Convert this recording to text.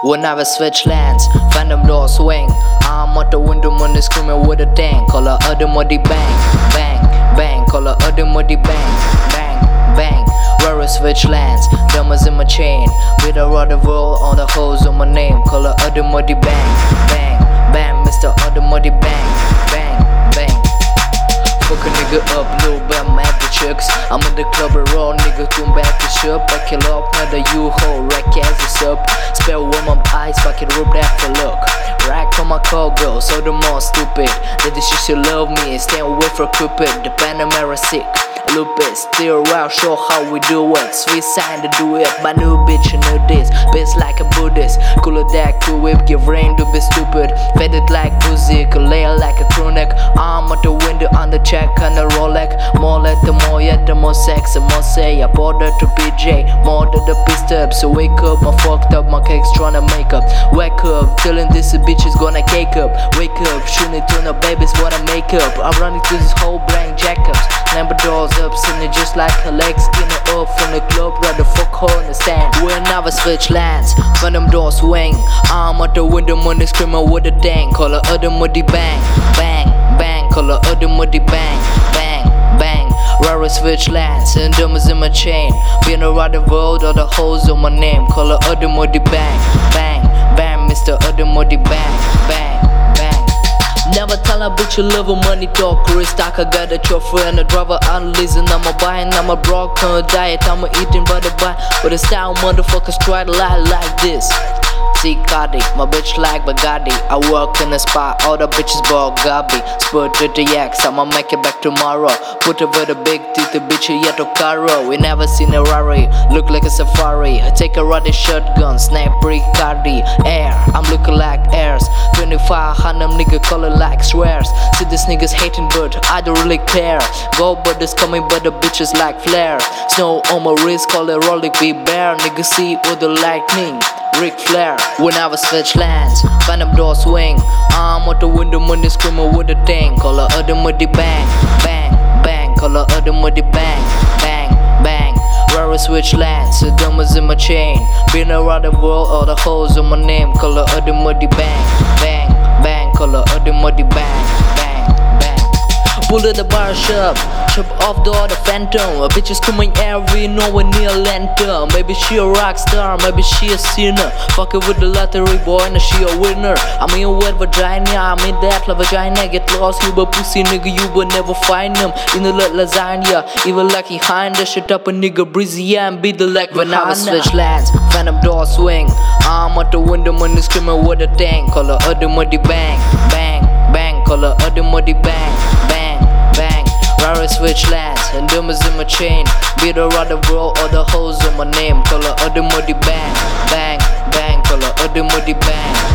When I switch lands, phantom door swing. I'm out the window, money screaming with a dang. Call her other muddy bang, bang, bang. Call her other muddy bang, bang, bang. Where I switch lands, diamonds in my chain. With a rod of roll on the holes on my name. Call her other muddy bang, bang, bang. Mr. Other muddy bang, bang, bang. Fuck a nigga up, little bit, I'm at the chicks. I'm in the club and raw, nigga, come back to shop. I kill up, another U-Haul, rack as it's up. Spell with my eyes, fucking rub that for look. Rack on my call girl, so the more stupid. That this shit should love me and stay away from Cupid. The Panamera sick, lupus, still around, show how we do it. Sweet sign to do it, my new bitch, you know this. Bitch like a Buddhist, cooler that cool whip, give rain to be stupid. Faded like pussy, could lay like a crew neck. Arm out the window on the check on the Rolex. More let the more yet the more sex and more say. I bought her to PJ, more than the pissed up. So wake up, I fucked up, my cake's trying to make up. Wake up, telling this bitch is gonna cake up. Wake up, shooting to the babies wanna make up. I'm running through this whole brain jackups. Number doors up, sitting just like her legs, skinning up from the club, right the fuck hole in the stand. When I switch lands, phantom door swing. I'm out the window, money screaming with a dang. Call her other muddy bang, bang, bang. Call her other muddy bang, bang, bang. Rare switch lands, and diamonds in my chain. Being around the world, all the holes on my name. Call her other muddy bang, bang, bang. Mr. Other muddy bang, bang, bang. Never tell a bitch you love her, money talk. Stock, I got a chauffeur and a driver. I'm leasing, I'm a buying, I'm a broke on a diet. I'm a eating by the buy. But a style motherfuckers try to lie like this. See Cardi, my bitch like Bugatti. I work in a spot, all the bitches bought Gabi. Spurt to the X, I'ma make it back tomorrow. Put her with a big teeth, the bitch yet to Caro. We never seen a Rari, look like a safari. I take a ruddy shotgun, snap break Cardi. Air, I'm looking like airs. 2500 nigga calling like swears. See these niggas hating but I don't really care. Go but it's coming but the bitches like flare. Snow on my wrist, call it rolling be bear. Nigga see with the lightning, Ric Flair. When I switch lands, phantom door swing. I'm out the window, money screaming with a dang. Call her other muddy bang, bang, bang. Call her other muddy bang, bang, bang. Rare switch lands, the diamonds in my chain. Been around the world, all the holes on my name. Call her other muddy bang, bang, bang. Call her other muddy bang, bang, bang. Pull at the bar shop, chop off the other phantom. A bitch is coming every nowhere near lantern. Maybe she a rock star, maybe she a sinner. Fuck it with the lottery boy, and she a winner. I'm in wet vagina, I'm in that la vagina. Get lost, you a pussy nigga, you will never find him. In the lasagna, even lucky hind. Shut up a nigga breezy, yeah, and be the like when I switch lands, phantom door swing. I'm out the window, money screaming with a dang. Call her other muddy bang, bang, bang. Call her other muddy bang, bang, bang. Rare switch lands, and diamonds in my chain. Beat around the world, all the holes on my name. Call her other muddy bang, bang, bang. Call her other muddy bang.